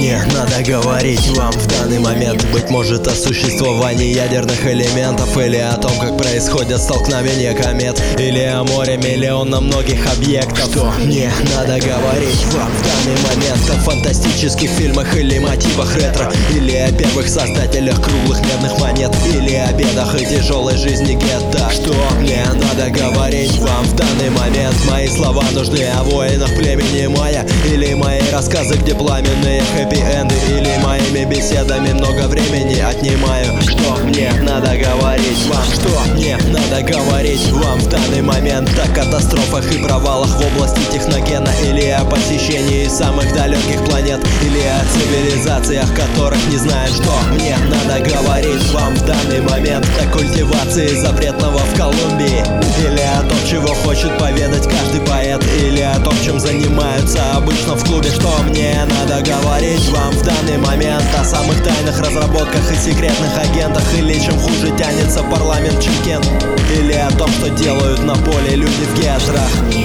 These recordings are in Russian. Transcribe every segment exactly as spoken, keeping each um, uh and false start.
мне надо говорить вам в данный момент? Быть может, о существовании ядерных элементов, или о том, как происходят столкновения комет, или о море миллиона многих объектов. Что мне надо говорить вам в данный момент? О фантастических фильмах или мотивах ретро, или о первых создателях круглых медных монет, или о бедах и тяжелой жизни гетто. Что мне надо говорить вам в данный момент? Мои слова нужны о воинах племени майя, или мои рассказы, где пламенные хэппи-энды, или моими беседами много времени отнимаю? Что мне надо говорить вам? Что мне надо говорить вам в данный момент? О катастрофах и провалах в области техногена, или о посещении самых далеких планет, или о цивилизациях, которых не знаем? Что мне надо говорить вам в данный момент? О культивации запретного в Колумбии, или о том, чего хочет поведать каждый поэт, или о том, чем занимаются обычно в клубе? Что мне надо говорить вам в данный момент? О самых тайных разработках и секретных агентах, или чем хуже тянется парламент, чем Кент, или о том, что делают на поле люди в гетрах?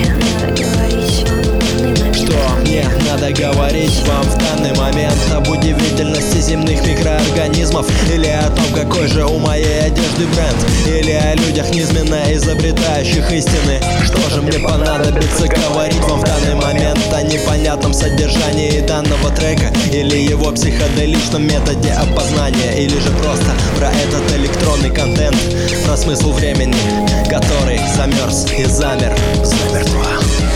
Что мне надо говорить вам в данный момент? Об удивительности земных микроорганизмов, или о том, какой же у моей одежды бренд, или о людях низменно изобретающих истины? Что же мне понадобится говорить вам в данный момент? О непонятном содержании данного трека, или его психоделичном методе опознания, или же просто про этот электронный контент, про смысл времени, который замерз и замер замертво?